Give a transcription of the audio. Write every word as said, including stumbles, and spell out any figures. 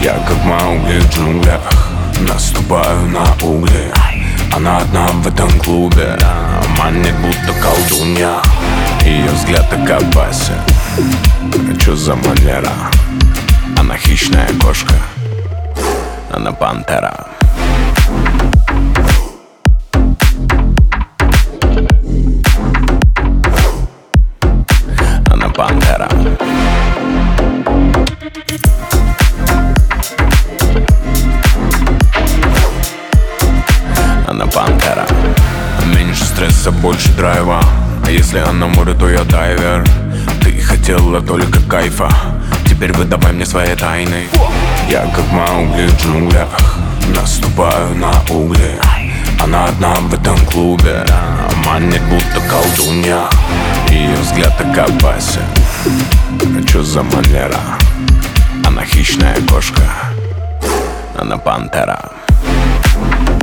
Я как Маугли в джунглях, наступаю на угли. Она одна в этом клубе, манит будто колдунья. Ее взгляд так опасен. Чё за манера? Она хищная кошка, она пантера. Она пантера. Она пантера. Меньше стресса, больше драйва. А если она море, то я дайвер. Ты хотела только кайфа, теперь выдавай мне свои тайны. Я как Маугли в джунглях, наступаю на угли. Она одна в этом клубе, манит будто колдунья. Ее взгляд так опасен. Чё за манера? Она хищная кошка, она пантера.